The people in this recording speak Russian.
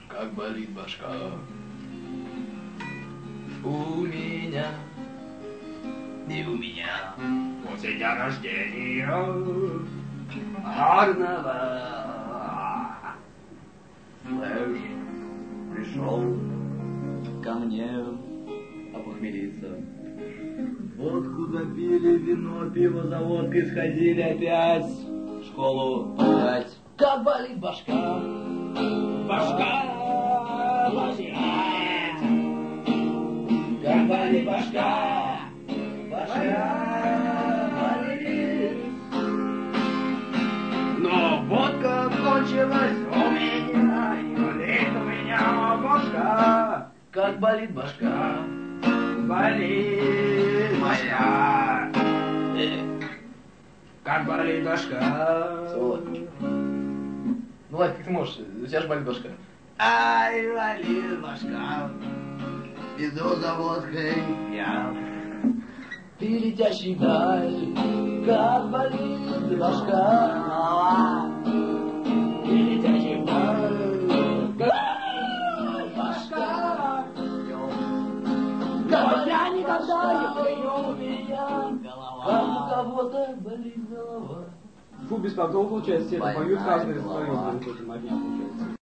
как болит башка. У меня и у меня после дня рождения гарного. Флэш пришел ко мне опохмелиться. Водку запили, вино, пиво за водкой сходили опять. В школу опять. Как болит башка. Башка болит. Как болит башка. Башка болит. Но водка кончилась у меня, и болит у меня башка. Как болит башка. Болит моя. Как болит башка. Сволочь. Ну ладно, как ты можешь, у тебя же болит башка. Ай, болит башка. Иду за водкой я. Ты летящий даль, как болит башка. Ты летящий даль, как башка. Никогда, никогда не у меня голова. Как у кого-то болит голова. Фу, беспонтово получается, все это поют, каждый свою, получается.